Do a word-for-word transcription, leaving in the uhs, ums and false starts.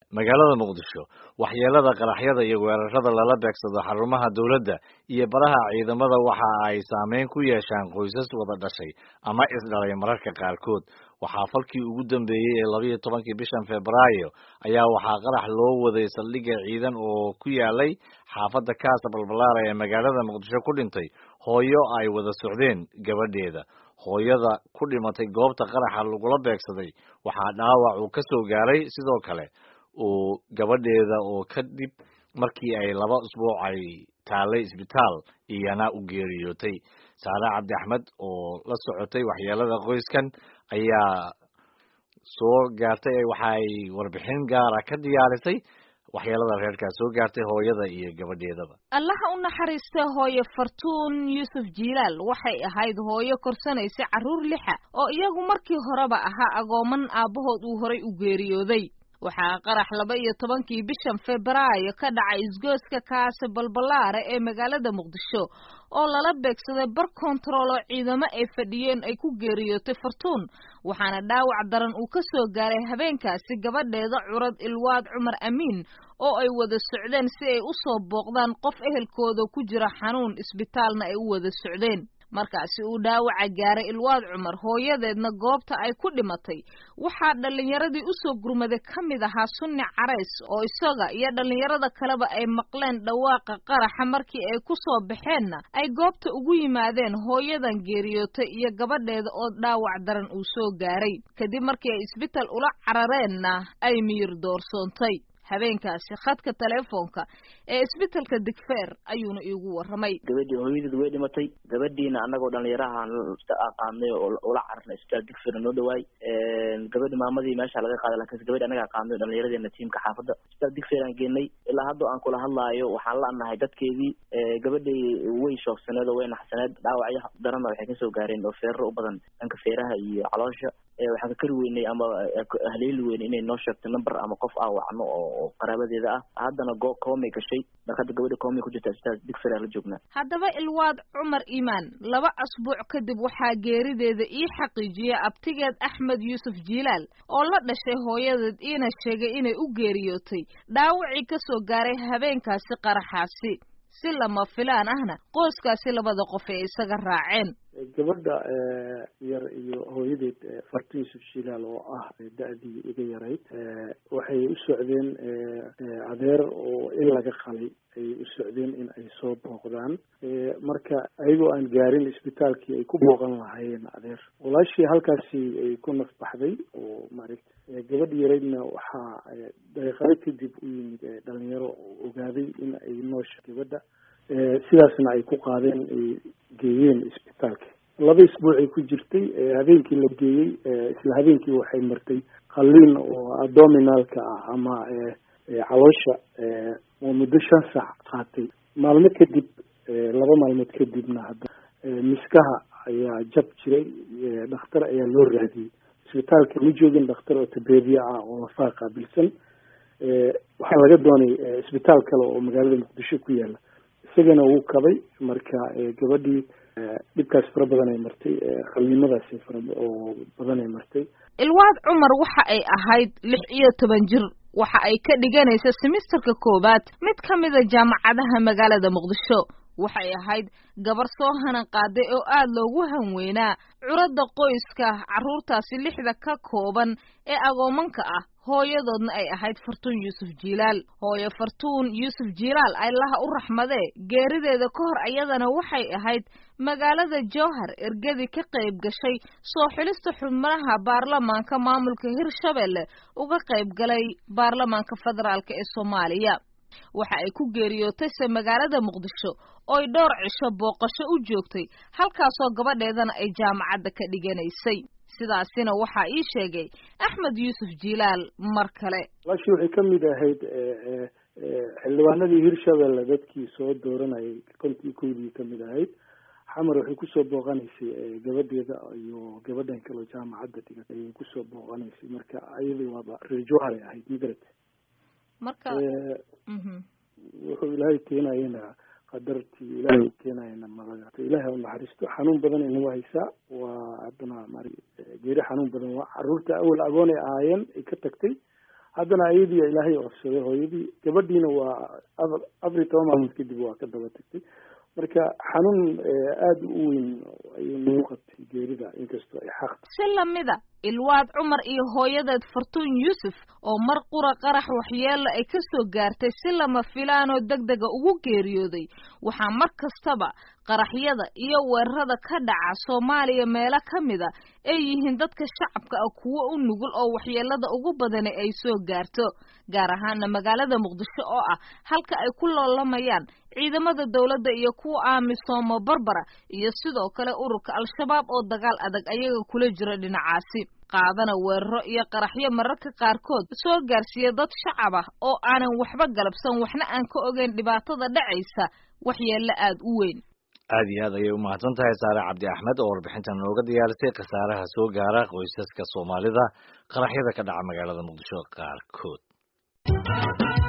magaalada Muqdisho waxyeelada qaraxyada iyo weerarada lala beegsado xarumaha dawladda iyo baraha ciidamada waxa ay saameyn ku yeeshaan qoysas wada dhashay ama isdhalay mararka qaarkood waxa falkii ugu dambeeyay ee laba iyo tobankii bishan Febraayo ayaa waxa qarax loo waday saldhigga ciidan oo ku yaalay xaafadda Kaasa Balbalaar ee magaalada Muqdisho ku dhintay hooyo ay wada socdeen gabadheeda hooyada ku dhimatay goobta qaraxa lagula beegsaday waxa dhaawac uu ka soo gaaray sidoo kale oo gabadheeda oo kadib markii ay laba usbuuc ay taalay isbitaal iyana u geeriyootay Saara Cabdi Axmed oo la socotay waxyeelada qoyskan ayaa soo gaartay waxay warbixin gaar ah ka diyaarisay waxyeelada reerka soo gaartay hooyada iyo gabadheedaba Allah u naxariisto hooyo Fartuun Yusuf Jilaal waxay ahayd hooyo korsanaysa caruur lixa oo iyagu markii horeba ahaa agooman aabahood uu horay u geeriyooday waxaa qarax laba iyo tobankii bishan Febraayo ka dhacay isgooska Kaasa Balbalaar ee magaalada Muqdisho oo lala beegsaday bar control oo ciidamo ay fadhiyeen ay ku geeriyootay Fartuun waxaana dhaawac daran uu ka soo gaaray habeenkaasi gabadheeda curad Ilwaad Cumar Amiin oo ay wada socdeen si ay u soo booqdaan qof ehelkooda ku jira xanuun isbitaalna ay u wada socdeen markaasi uu dhaawac gaaray Ilwaad Cumar hooyadeedna goobta ay ku dhimatay waxa dhalinyaradii u soo gurmaday kamid ahaa Sunni Carays oo isaga iyo dhalinyarada kaleba ay maqleen dhawaaqa qaraxa markii ay ku soo baxeenna ay goobta ugu yimaadeen hooyadan geeriyootay iyo gabadheeda oo dhaawac daran uu soo gaaray kadib markii ay isbitaal ula carareenna ay miyir doorsoontay habeenkaasi khadka telefoonka ee isbitaalka Digfeer ayuuna iigu waramay gabadhii hooyadeedu way dhimatay gabadhiina anagoo dhalinyaraha aqaanay oo ula cararnay isbitaal Digfeer noo dhawaay ee gabadhii maamadii meesha laga qaaday laakiin gabadhii anaga aqaanay dhalinyaradeena tiimka xaafadda isbitaal Digfeer aan geenay ilaa hadda aan kula hadlaayo waxaan la anahay dadkeedii ee gabadhii way shoogsaneed oo way naxsaneed dhaawacyo daran waxay ka soo gaareen oo feero u badan dhanka feeraha iyo caloosha ee waxa ka kari weynay ama haleeli weynay inay noo sheegto number ama qof ah wacno oo qaraabadeeda ah haddana go koomay gashay marka gabadha koomay ku jirta isbitaal Digfeer la joogna haddaba Ilwaad Cumar Iimaan laba asbuuc kadib waxaa geerideeda ii xaqiijiyay abtigeed Axmed Yusuf Jilaal oo la dhashay hooyadeed ina sheegay inay u geeriyootay dhaawacii ka soo gaaray habeenkaasi qaraxaasi si lama filaan ahna qoyskaasi labada qof ee isaga raaceen gabadha yar iyo hooyadeed Fartuun Yusuf Jilaal oo ah da'dii iga yarayd waxay u socdeen adeer oo in laga qalay ay u socdeen in ay soo booqdaan marka ayagoo aan gaarin isbitaalkii ay ku booqan lahaayeen adeer walaashii halkaasi ay ku nafbaxday oo maaragtay gabadh yaraydna waxaa daqiiqado kadib u yimid dhalinyaro oo ogaaday in ay noosha gabadha sidaasna ay ku qaadeen ay geeyeen isbitaalka laba isbuuc ay ku jirtay habeenkii la geeyey isla habeenkii waxay martay qalliin oo abdominalka ah ama caloosha oo muddo shan saac qaatay maalmo kadib laba maalmood kadibna hadda miskaha ayaa jab jiray dhakhtar ayaa loo raadiyey isbitaalka ma joogin dhakhtar oo tabeebiye ah oo lafaa qaabilsan waxaa laga doonay isbitaal kale oo magaalada Muqdisho ku yaala isagana wuu kabay marka gabadhii dhibkaas fara badan ay martay qalliimadaas fara oo badan ay martay Ilwaad Cumar waxa ay ahayd lix iyo toban jir waxa ay ka dhiganaysaa semesterka koobaad mid kamid ah jaamacadaha magaalada Muqdisho waxay ahayd gabar soo hanan qaaday oo aad loogu hanweynaa curada qoyska caruurtaasi lixda ka kooban ee agoomanka ah hooyadoodna ay ahayd Fartuun Yusuf Jilaal hooyo Fartuun Yusuf Jilaal Allah u raxmade geerideeda ka hor ayadana waxay ahayd magaalada Jowhar ergadi ka qayb gashay soo xilista xubnaha baarlamaanka maamulka Hirshabelle uga qayb galay baarlamaanka federaalka ee Soomaaliya waxa ay ku geeriyootay magaalada Muqdisho oo ay dhowr cisho booqasho u joogtay halkaasoo gabadheedana ay jaamacadda ka dhiganaysay sidaasina waxa ii sheegay Axmed Yusuf Jilaal mar kale laakiin waxay kamid ahayd xildhibaanadii Hirshabelle dadkii soo dooranayay kontii koodii kamid ahayd xamar waxay ku soo booqanaysay gabadheeda iyo gabadhan kale jaamacadda dhigatay ay ku soo booqanaysay marka ayadii waa reer Jowhar ahayd midrad marka mhm wuxuu ilaahay keenayna qadartii ilaahay keenayna malaga ilaahay u naxariisto xanuun badan inuu haysaa waa adna mari geeri xanuun badan waa caruurta awal agoon ay aayeen ay ka tagtay haddana ayadii ilaahay ofsaday hooyadii, gabadhiina waa afar iyo toban maalmood kadib waa ka daba tagtay. marka xanuun aada u weyn ayuu nagu qabtay geerida, inkastoo ay xaq si lamida Ilwaad Cumar iyo hooyadeed Fartuun Yuusuf oo mar qura qarax waxyeelo ay ka soo gaartay si lama filaan oo degdega ugu geeriyooday. waxaa mar kastaba qaraxyada iyo weerarada ka dhaca Soomaaliya meelo kamida ay yihiin dadka shacabka ah kuwa u nugul oo waxyeelada ugu badan ay soo gaarto, gaar ahaan magaalada Muqdisho oo ah halka ay ku loolamayaan ciidamada dawladda iyo kuwa amisom barbara iyo sidoo kale ururka Al-Shabaab oo dagaal adag ayaga kula jira dhinacaasi, qaadana weeraro iyo qaraxyo mararka qaarkood soo gaarsiiya dad shacab ah oo aanan waxba galabsan waxna aan ka ogeyn dhibaatada dhacaysa waxyeelo aad u weyn. aad iyo aad ayay u mahadsan tahay Saare Cabdi Axmed oo warbixintan nooga diyaarisay khasaaraha soo gaara qoysaska Soomaalida qaraxyada ka dhaca magaalada Muqdisho qaarkood.